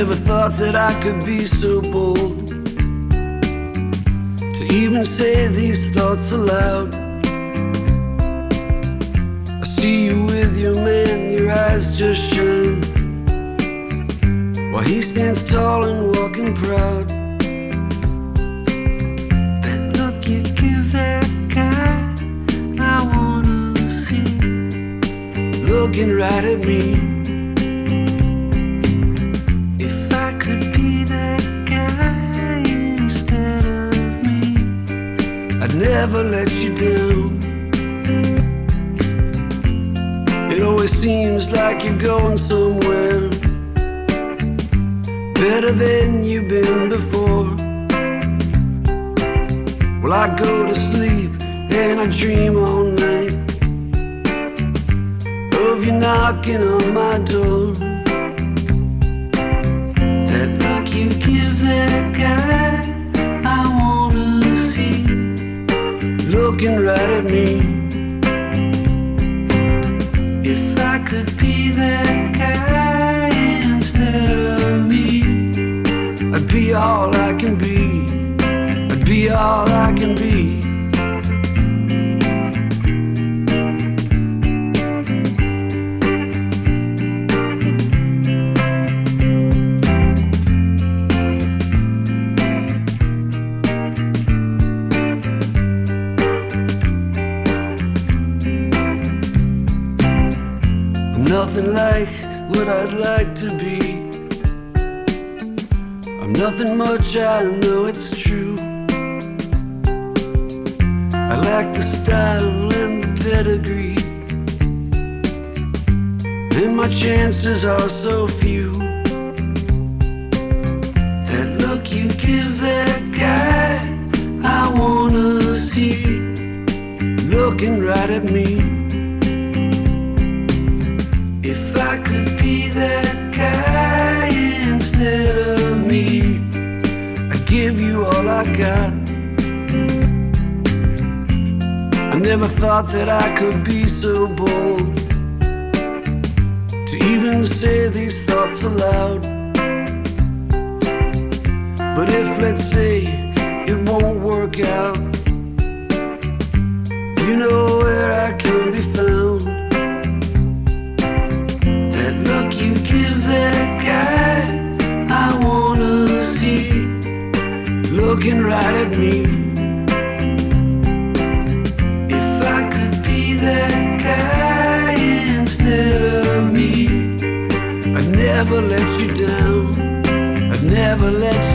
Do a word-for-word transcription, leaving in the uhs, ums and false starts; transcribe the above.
never thought that I could be so bold to even say these thoughts aloud. I see you with your man, your eyes just shine, while he stands tall and walking proud. That look you give that guy, I wanna see, looking right at me. I'd never let you down. It always seems like you're going somewhere better than you've been before. Well, I go to sleep and I dream all night of you knocking on my door. That look you give that guy, I wanna see, looking right at me. If I could be that guy instead of me, I'd be all I can be. I'd be all I can be. Nothing like what I'd like to be. I'm nothing much, I know it's true. I lack the style and the pedigree, and my chances are so few. That look you give that guy, I wanna see, looking right at me. If I could be that guy instead of me, I'd give you all I got. I never thought that I could be so bold to even say these thoughts aloud. But if, let's say, it won't work out, you know where I can be found. Look you give that guy, I wanna see, looking right at me. If I could be that guy instead of me, I'd never let you down, I'd never let you